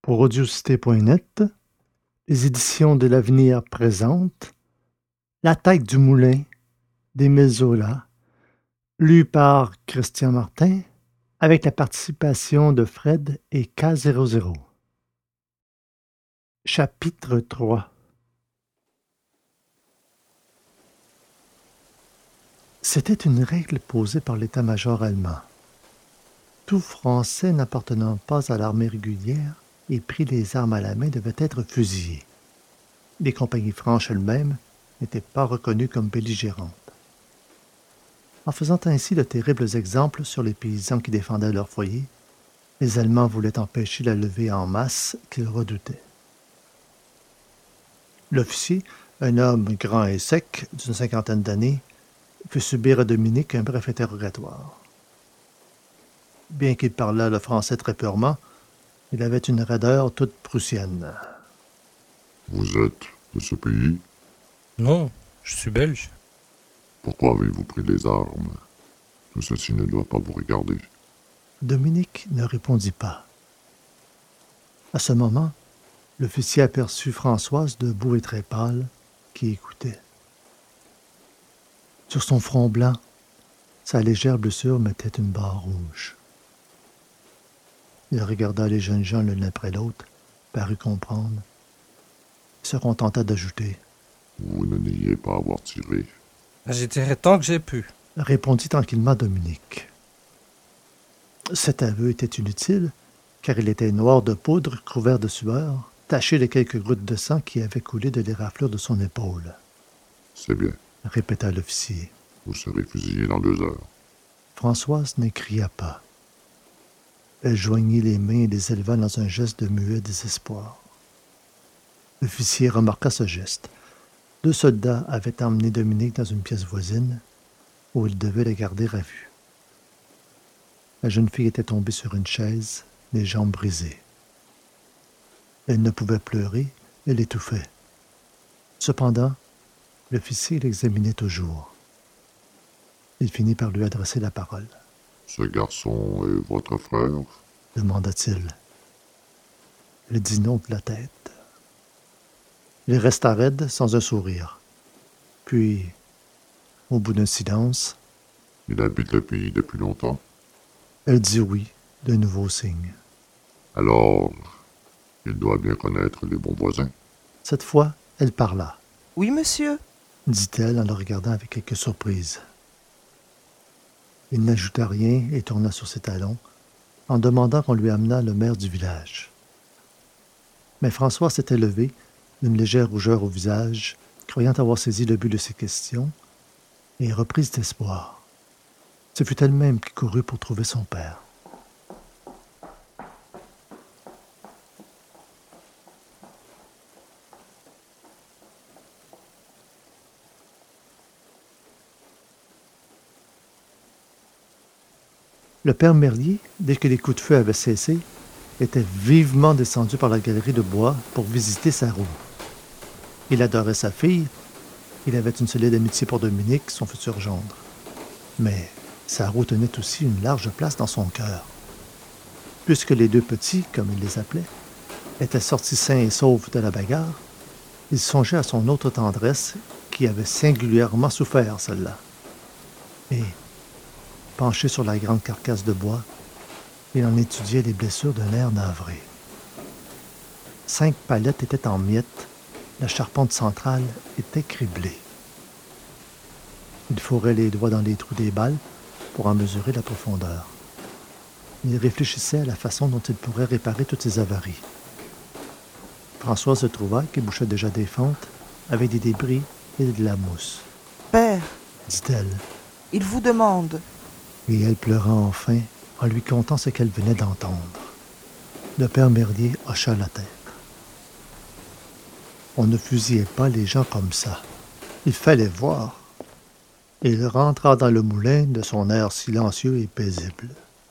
Pour audiocité.net, les éditions de l'Avenir présentent L'attaque du moulin d'Émile Zola, lu par Christian Martin, avec la participation de Fred et K00. Chapitre 3. C'était une règle posée par l'état-major allemand. Tout Français n'appartenant pas à l'armée régulière et pris les armes à la main devait être fusillé. Les compagnies franches elles-mêmes n'étaient pas reconnues comme belligérantes. En faisant ainsi de terribles exemples sur les paysans qui défendaient leur foyer, les Allemands voulaient empêcher la levée en masse qu'ils redoutaient. L'officier, un homme grand et sec d'une cinquantaine d'années, fit subir à Dominique un bref interrogatoire. Bien qu'il parlât le français très purement, il avait une raideur toute prussienne. Vous êtes de ce pays? Non, je suis belge. Pourquoi avez-vous pris les armes? Tout ceci ne doit pas vous regarder. Dominique ne répondit pas. À ce moment, l'officier aperçut Françoise debout et très pâle, qui écoutait. Sur son front blanc, sa légère blessure mettait une barre rouge. Il regarda les jeunes gens l'un après l'autre, parut comprendre, et se contenta d'ajouter. Vous ne niez pas avoir tiré. J'ai tiré tant que j'ai pu. Répondit tranquillement Dominique. Cet aveu était inutile, car il était noir de poudre, couvert de sueur, taché de quelques gouttes de sang qui avaient coulé de l'éraflure de son épaule. C'est bien. Répéta l'officier. Vous serez fusillé dans 2 heures. Françoise ne cria pas. Elle joignit les mains et les éleva dans un geste de muet désespoir. L'officier remarqua ce geste. 2 soldats avaient emmené Dominique dans une pièce voisine, où il devait la garder à vue. La jeune fille était tombée sur une chaise, les jambes brisées. Elle ne pouvait pleurer, elle étouffait. Cependant, l'officier l'examinait toujours. Il finit par lui adresser la parole. « Ce garçon est votre frère? » demanda-t-il. Elle dit non de la tête. Il resta raide, sans un sourire. Puis, au bout d'un silence, « Il habite le pays depuis longtemps? » Elle dit oui, d'un nouveau signe. « Alors, il doit bien connaître les bons voisins. » Cette fois, elle parla. « Oui, monsieur, » dit-elle en le regardant avec quelque surprise. Il n'ajouta rien et tourna sur ses talons, en demandant qu'on lui amenât le maire du village. Mais François s'était levé, une légère rougeur au visage, croyant avoir saisi le but de ses questions, et reprise d'espoir. Ce fut elle-même qui courut pour trouver son père. Le père Merlier, dès que les coups de feu avaient cessé, était vivement descendu par la galerie de bois pour visiter sa roue. Il adorait sa fille, il avait une solide amitié pour Dominique, son futur gendre. Mais sa roue tenait aussi une large place dans son cœur. Puisque les 2 petits, comme il les appelait, étaient sortis sains et saufs de la bagarre, il songeait à son autre tendresse qui avait singulièrement souffert, celle-là. Et, penché sur la grande carcasse de bois, il en étudiait les blessures d'un air navré. 5 palettes étaient en miettes, la charpente centrale était criblée. Il fourrait les doigts dans les trous des balles pour en mesurer la profondeur. Il réfléchissait à la façon dont il pourrait réparer toutes ces avaries. Françoise se trouva, qui bouchait déjà des fentes, avec des débris et de la mousse. « Père, dit-elle. il vous demande. » Et elle pleura enfin en lui contant ce qu'elle venait d'entendre. Le père Merlier hocha la tête. On ne fusillait pas les gens comme ça. Il fallait voir. Et il rentra dans le moulin de son air silencieux et paisible.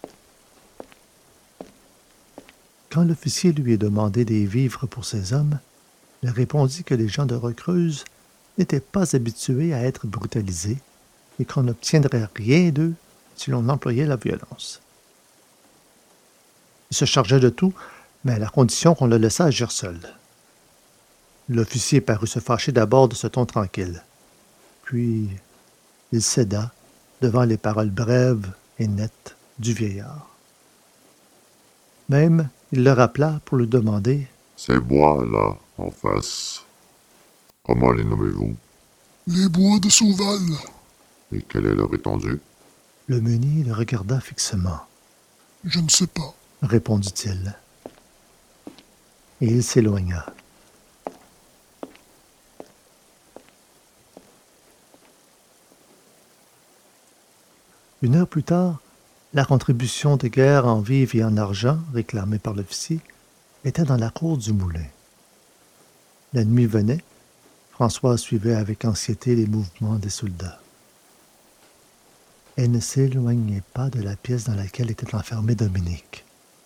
Quand l'officier lui eut demandé des vivres pour ses hommes, il répondit que les gens de Recreuse n'étaient pas habitués à être brutalisés et qu'on n'obtiendrait rien d'eux si l'on employait la violence. Il se chargeait de tout, mais à la condition qu'on le laissât agir seul. L'officier parut se fâcher d'abord de ce ton tranquille. Puis il céda devant les paroles brèves et nettes du vieillard. Même, il le rappela pour lui demander « Ces bois-là, en face, comment les nommez-vous? Les bois de Sauval. Et quelle est leur étendue? » Le meunier le regarda fixement. « Je ne sais pas. » répondit-il. Et il s'éloigna. Une heure plus tard, la contribution de guerre en vivres et en argent réclamée par l'officier était dans la cour du moulin. La nuit venait, Françoise suivait avec anxiété les mouvements des soldats. Elle ne s'éloignait pas de la pièce dans laquelle était enfermé Dominique.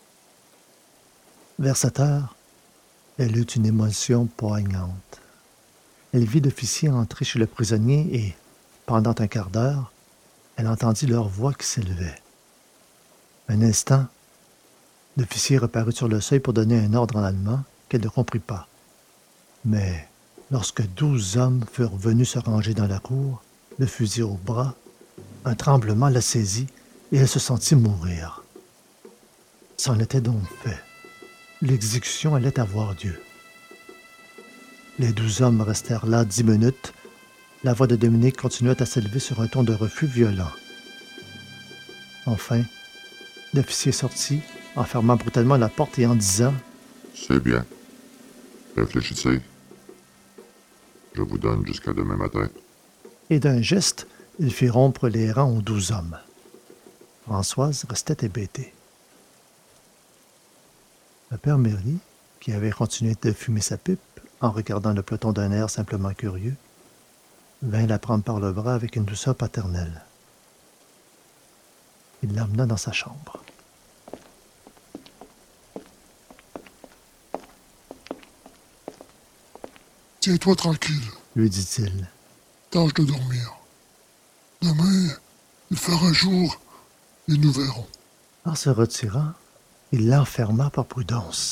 Vers 7 heures, elle eut une émotion poignante. Elle vit l'officier entrer chez le prisonnier et, pendant un quart d'heure, elle entendit leur voix qui s'élevait. Un instant, l'officier reparut sur le seuil pour donner un ordre en allemand qu'elle ne comprit pas. Mais lorsque 12 hommes furent venus se ranger dans la cour, le fusil au bras, un tremblement la saisit et elle se sentit mourir. C'en était donc fait. L'exécution allait avoir lieu. Les 12 hommes restèrent là 10 minutes. La voix de Dominique continuait à s'élever sur un ton de refus violent. Enfin, l'officier sortit, en fermant brutalement la porte et en disant « C'est bien. Réfléchissez. Je vous donne jusqu'à demain matin. » Et d'un geste, il fit rompre les rangs aux 12 hommes. Françoise restait hébétée. Le père Merly, qui avait continué de fumer sa pipe en regardant le peloton d'un air simplement curieux, vint la prendre par le bras avec une douceur paternelle. Il l'emmena dans sa chambre. « Tiens-toi tranquille, lui dit-il. tâche de dormir. Demain, il fera jour et nous verrons. » En se retirant, il l'enferma par prudence.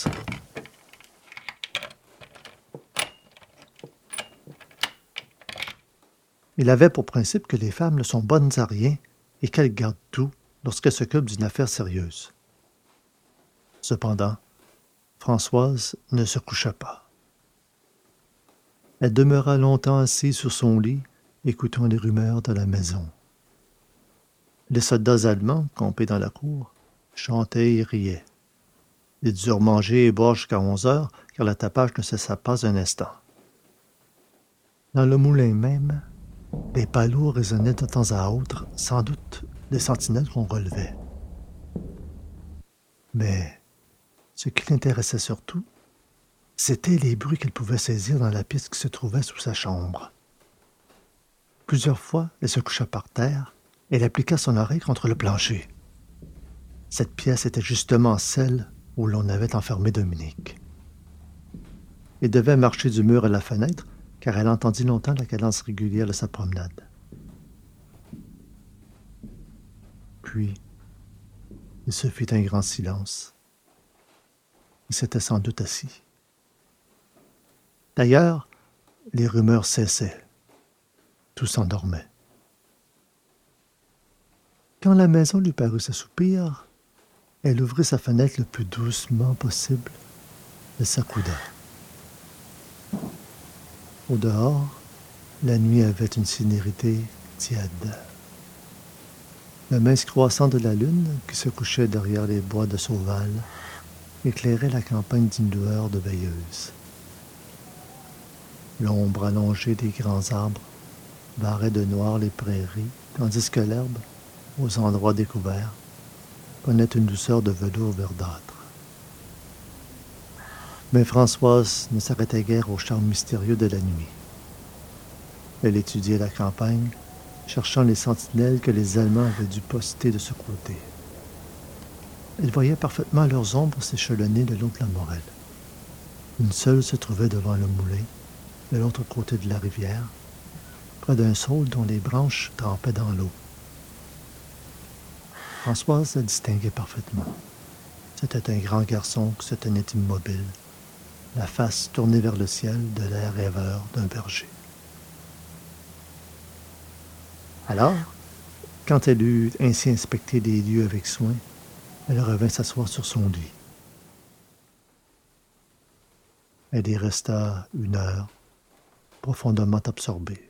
Il avait pour principe que les femmes ne sont bonnes à rien et qu'elles gardent tout lorsqu'elles s'occupent d'une affaire sérieuse. Cependant, Françoise ne se coucha pas. Elle demeura longtemps assise sur son lit, écoutant les rumeurs de la maison. Les soldats allemands, campés dans la cour, chantaient et riaient. Ils durent manger et boire jusqu'à 11 heures, car le tapage ne cessa pas un instant. Dans le moulin même, des pas lourds résonnaient de temps à autre, sans doute des sentinelles qu'on relevait. Mais ce qui l'intéressait surtout, c'étaient les bruits qu'elle pouvait saisir dans la pièce qui se trouvait sous sa chambre. Plusieurs fois, elle se coucha par terre et elle appliqua son oreille contre le plancher. Cette pièce était justement celle où l'on avait enfermé Dominique. Elle devait marcher du mur à la fenêtre, car elle entendit longtemps la cadence régulière de sa promenade. Puis, il se fit un grand silence. Il s'était sans doute assis. D'ailleurs, les rumeurs cessaient. Tout s'endormait. Quand la maison lui parut s'assoupir, elle ouvrit sa fenêtre le plus doucement possible et s'accouda. Au dehors, la nuit avait une sénérité tiède. Le mince croissant de la lune, qui se couchait derrière les bois de Sauval, éclairait la campagne d'une lueur de veilleuse. L'ombre allongée des grands arbres barrait de noir les prairies, tandis que l'herbe, aux endroits découverts, prenait une douceur de velours verdâtre. Mais Françoise ne s'arrêtait guère au charme mystérieux de la nuit. Elle étudiait la campagne, cherchant les sentinelles que les Allemands avaient dû poster de ce côté. Elle voyait parfaitement leurs ombres s'échelonner le long de la Morelle. Une seule se trouvait devant le moulin, de l'autre côté de la rivière, près d'un saule dont les branches trempaient dans l'eau. Françoise la distinguait parfaitement. C'était un grand garçon qui se tenait immobile, la face tournée vers le ciel de l'air rêveur d'un berger. Alors, quand elle eut ainsi inspecté les lieux avec soin, elle revint s'asseoir sur son lit. Elle y resta 1 heure, profondément absorbée.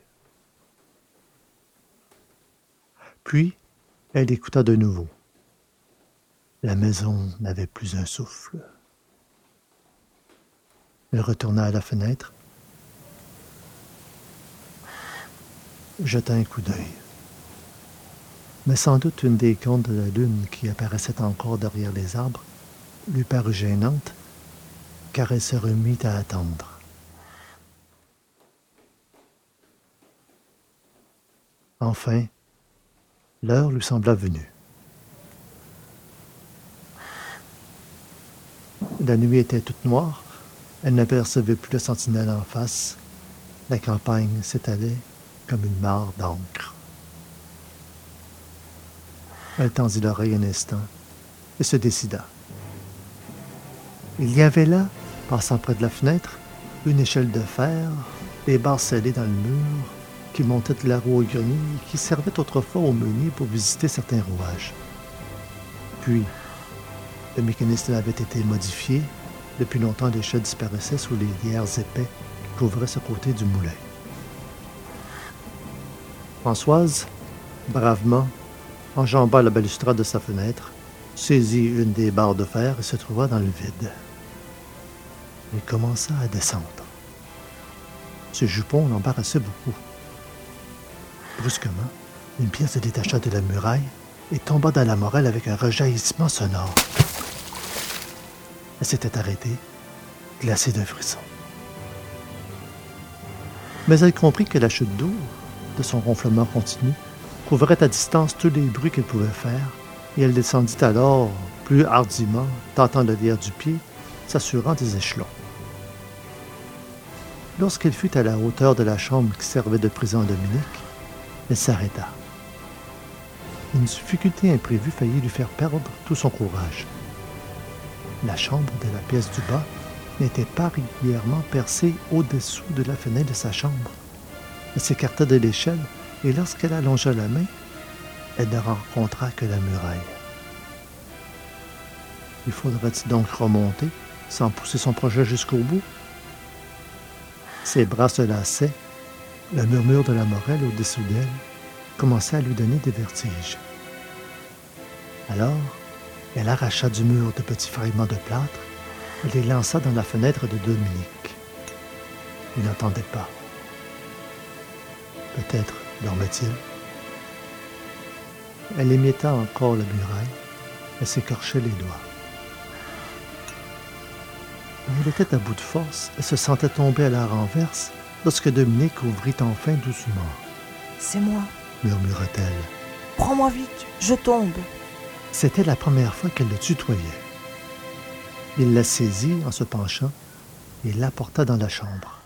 Puis, elle écouta de nouveau. La maison n'avait plus un souffle. Elle retourna à la fenêtre, jeta un coup d'œil. Mais sans doute une des contes de la lune qui apparaissait encore derrière les arbres lui parut gênante, car elle se remit à attendre. Enfin, l'heure lui sembla venue. La nuit était toute noire. Elle n'apercevait plus la sentinelle en face. La campagne s'étalait comme une mare d'encre. Elle tendit l'oreille un instant et se décida. Il y avait là, passant près de la fenêtre, une échelle de fer, des barres scellées dans le mur, qui montaient de la roue au grenier et qui servaient autrefois au meunier pour visiter certains rouages. Puis, le mécanisme avait été modifié. Depuis longtemps, l'échelle disparaissait sous les lierres épais qui couvraient ce côté du moulin. Françoise, bravement, enjamba la balustrade de sa fenêtre, saisit une des barres de fer et se trouva dans le vide. Elle commença à descendre. Ce jupon l'embarrassait beaucoup. Brusquement, une pièce se détacha de la muraille et tomba dans la morelle avec un rejaillissement sonore. Elle s'était arrêtée, glacée d'un frisson. Mais elle comprit que la chute d'eau, de son ronflement continu, couvrait à distance tous les bruits qu'elle pouvait faire, et elle descendit alors, plus hardiment, tâtant le lierre du pied, s'assurant des échelons. Lorsqu'elle fut à la hauteur de la chambre qui servait de prison à Dominique, elle s'arrêta. Une difficulté imprévue faillit lui faire perdre tout son courage. La chambre de la pièce du bas n'était pas régulièrement percée au-dessous de la fenêtre de sa chambre. Elle s'écarta de l'échelle et lorsqu'elle allongea la main, elle ne rencontra que la muraille. Il faudrait-il donc remonter sans pousser son projet jusqu'au bout? Ses bras se lassaient. Le murmure de la morelle au-dessous d'elle commençait à lui donner des vertiges. Alors, elle arracha du mur de petits fragments de plâtre et les lança dans la fenêtre de Dominique. Il n'entendait pas. Peut-être dormait-il. Elle émietta encore la muraille. Elle s'écorchait les doigts. Elle était à bout de force et se sentait tomber à la renverse lorsque Dominique ouvrit enfin doucement. « C'est moi. » murmura-t-elle. « Prends-moi vite, je tombe. » C'était la première fois qu'elle le tutoyait. Il la saisit en se penchant et l'apporta dans la chambre.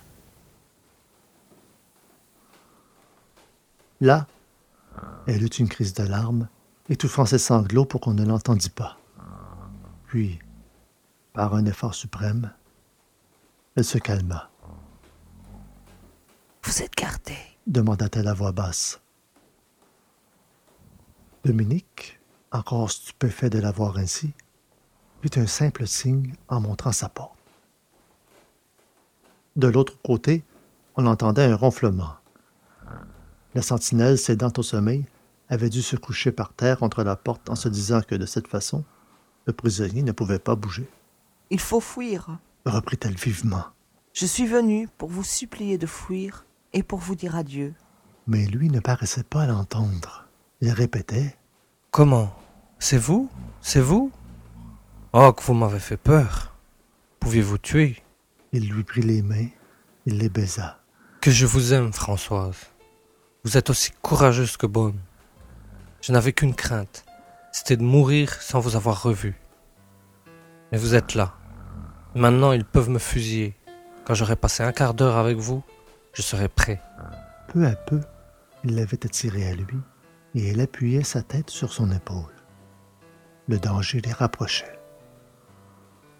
Là, elle eut une crise de larmes, étouffant ses sanglots pour qu'on ne l'entendît pas. Puis, par un effort suprême, elle se calma. « Vous êtes gardé ?» demanda-t-elle à voix basse. Dominique, encore stupéfait de la voir ainsi, fit un simple signe en montrant sa porte. De l'autre côté, on entendait un ronflement. La sentinelle, cédant au sommeil, avait dû se coucher par terre contre la porte en se disant que, de cette façon, le prisonnier ne pouvait pas bouger. « Il faut fuir. » reprit-elle vivement. « Je suis venue pour vous supplier de fuir et pour vous dire adieu. » Mais lui ne paraissait pas l'entendre. Il répétait. « Comment? C'est vous? C'est vous? Oh, que vous m'avez fait peur. Pouviez-vous tuer? » Il lui prit les mains, il les baisa. « Que je vous aime, Françoise. Vous êtes aussi courageuse que bonne. Je n'avais qu'une crainte, c'était de mourir sans vous avoir revue. Mais vous êtes là. Maintenant, ils peuvent me fusiller. Quand j'aurai passé un quart d'heure avec vous, je serai prêt. » Peu à peu, il l'avait attirée à lui et elle appuyait sa tête sur son épaule. Le danger les rapprochait.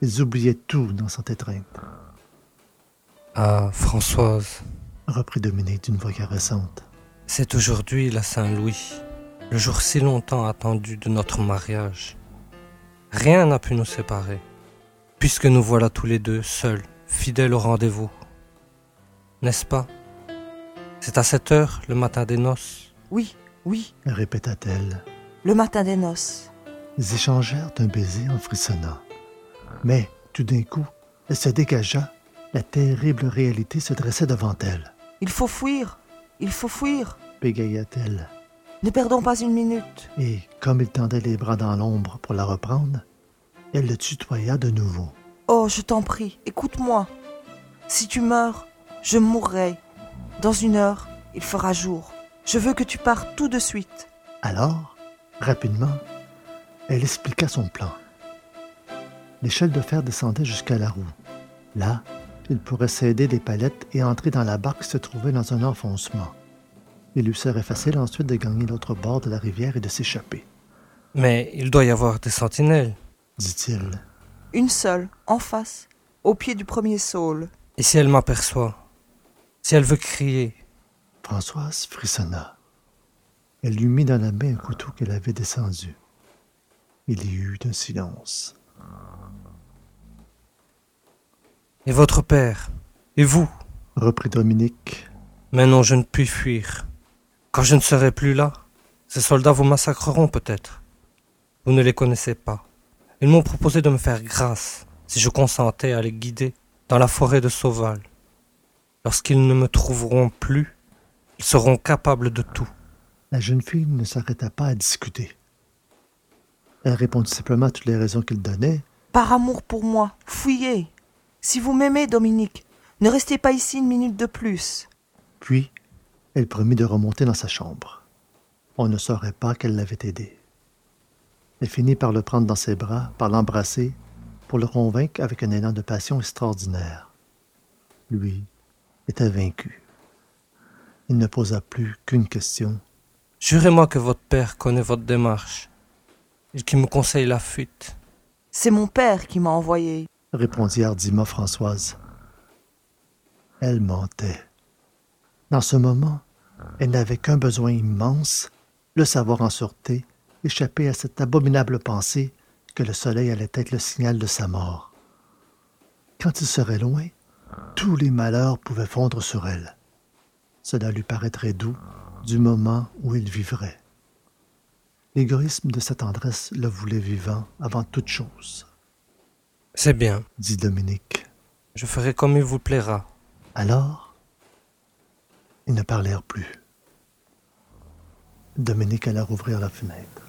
Ils oubliaient tout dans cette étreinte. Ah, Françoise, Reprit Dominique d'une voix caressante. c'est aujourd'hui la Saint-Louis, le jour si longtemps attendu de notre mariage. Rien n'a pu nous séparer, puisque nous voilà tous les deux seuls, fidèles au rendez-vous. N'est-ce pas? C'est à cette heure, le matin des noces. Oui, oui, Répéta-t-elle. le matin des noces. Ils échangèrent un baiser en frissonnant. Mais, tout d'un coup, elle se dégagea. La terrible réalité se dressait devant elle. Il faut fuir, il faut fuir. Bégaya-t-elle. Ne perdons pas une minute. Et, comme il tendait les bras dans l'ombre pour la reprendre, elle le tutoya de nouveau. Oh, je t'en prie, écoute-moi. Si tu meurs, je mourrai. Dans 1 heure, il fera jour. Je veux que tu partes tout de suite. Alors, rapidement, elle expliqua son plan. L'échelle de fer descendait jusqu'à la roue. Là, il pourrait céder des palettes et entrer dans la barque qui se trouvait dans un enfoncement. Il lui serait facile ensuite de gagner l'autre bord de la rivière et de s'échapper, Mais il doit y avoir des sentinelles. dit-il. Une seule, en face, au pied du premier saule. Et si elle m'aperçoit? Si elle veut crier? Françoise frissonna. Elle lui mit dans la main un couteau qu'elle avait descendu. Il y eut un silence. Et votre père? Et vous? Reprit Dominique. Mais non, je ne puis fuir. Quand je ne serai plus là, ces soldats vous massacreront peut-être. Vous ne les connaissez pas. Ils m'ont proposé de me faire grâce si je consentais à les guider dans la forêt de Sauval. Lorsqu'ils ne me trouveront plus, ils seront capables de tout. La jeune fille ne s'arrêta pas à discuter. Elle répondit simplement à toutes les raisons qu'il donnait. Par amour pour moi, fuyez. Si vous m'aimez, Dominique, ne restez pas ici 1 minute de plus. Puis, elle promit de remonter dans sa chambre. On ne saurait pas qu'elle l'avait aidé. Elle finit par le prendre dans ses bras, par l'embrasser, pour le convaincre avec un élan de passion extraordinaire. Lui était vaincu. Il ne posa plus qu'une question. Jurez-moi que votre père connaît votre démarche et qu'il me conseille la fuite. C'est mon père qui m'a envoyé. Répondit hardiment Françoise. Elle mentait. Dans ce moment, elle n'avait qu'un besoin immense, le savoir en sûreté, échapper à cette abominable pensée que le soleil allait être le signal de sa mort. Quand il serait loin, tous les malheurs pouvaient fondre sur elle. Cela lui paraîtrait doux du moment où il vivrait. L'égoïsme de sa tendresse le voulait vivant avant toute chose, C'est bien, dit Dominique. je ferai comme il vous plaira. Alors, ils ne parlèrent plus. Dominique alla rouvrir la fenêtre.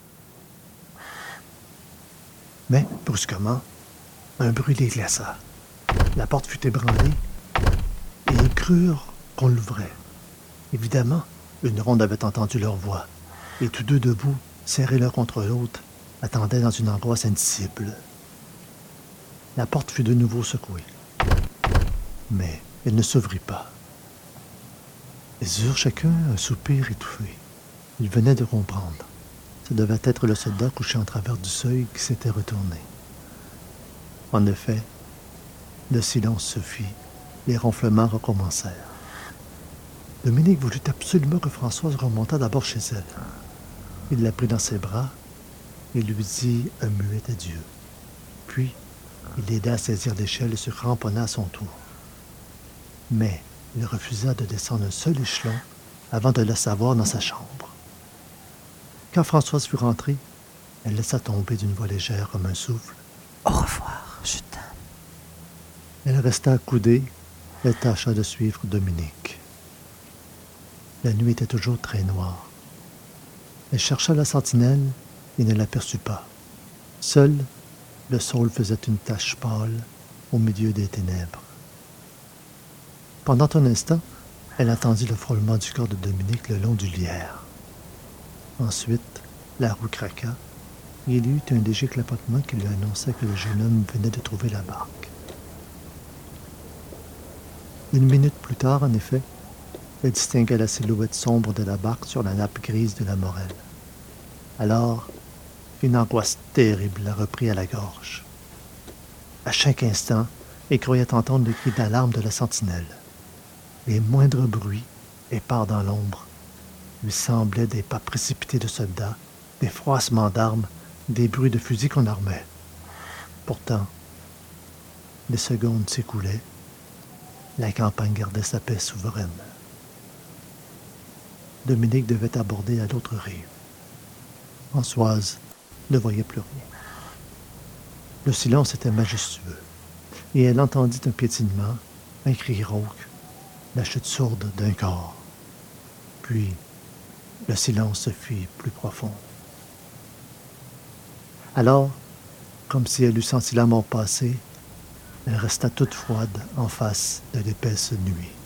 Mais, brusquement, un bruit les glaça. La porte fut ébranlée et ils crurent qu'on l'ouvrait. Évidemment, une ronde avait entendu leur voix et tous deux debout, serrés l'un contre l'autre, attendaient dans une angoisse indicible. La porte fut de nouveau secouée, mais elle ne s'ouvrit pas. Ils eurent chacun un soupir étouffé. Ils venaient de comprendre. Ce devait être le soldat couché en travers du seuil qui s'était retourné. En effet, le silence se fit, les ronflements recommencèrent. Dominique voulut absolument que Françoise remontât d'abord chez elle. Il la prit dans ses bras et lui dit un muet adieu. Puis, il l'aida à saisir l'échelle et se cramponna à son tour. Mais il refusa de descendre un seul échelon avant de le savoir dans sa chambre. Quand Françoise fut rentrée, elle laissa tomber d'une voix légère comme un souffle. Au revoir, je t'aime. Elle resta accoudée et tâcha de suivre Dominique. La nuit était toujours très noire. Elle chercha la sentinelle et ne l'aperçut pas. Seul, le saule faisait une tache pâle au milieu des ténèbres. Pendant un instant, elle entendit le frôlement du corps de Dominique le long du lierre. Ensuite, la roue craqua et il y eut un léger clapotement qui lui annonça que le jeune homme venait de trouver la barque. 1 minute plus tard, en effet, elle distingua la silhouette sombre de la barque sur la nappe grise de la Morelle. Alors, une angoisse terrible la reprit à la gorge. À chaque instant, elle croyait entendre le cri d'alarme de la sentinelle. Les moindres bruits, épars dans l'ombre, lui semblaient des pas précipités de soldats, des froissements d'armes, des bruits de fusils qu'on armait. Pourtant, les secondes s'écoulaient. La campagne gardait sa paix souveraine. Dominique devait aborder à l'autre rive. Françoise ne voyait plus rien. Le silence était majestueux, et elle entendit un piétinement, un cri rauque, la chute sourde d'un corps. Puis, le silence se fit plus profond. Alors, comme si elle eût senti la mort passer, elle resta toute froide en face de l'épaisse nuit.